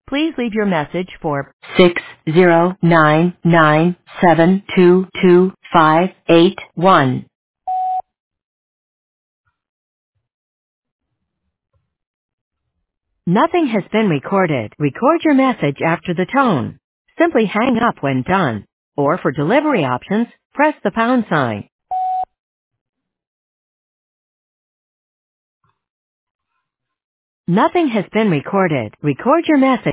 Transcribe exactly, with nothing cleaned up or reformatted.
Please leave your message for six zero nine nine seven two two five eight one. Nothing has been recorded. Record your message after the tone. Simply hang up when done. Or for delivery options, press the pound sign. Nothing has been recorded. Record your message.